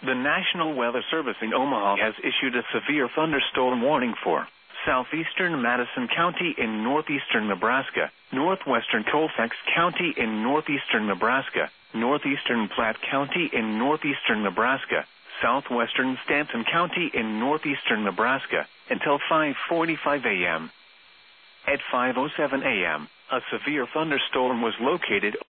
The National Weather Service in Omaha has issued a severe thunderstorm warning for southeastern Madison County in northeastern Nebraska, northwestern Colfax County in northeastern Nebraska, northeastern Platte County in northeastern Nebraska, southwestern Stanton County in northeastern Nebraska, until 5:45 a.m. At 5:07 a.m., a severe thunderstorm was located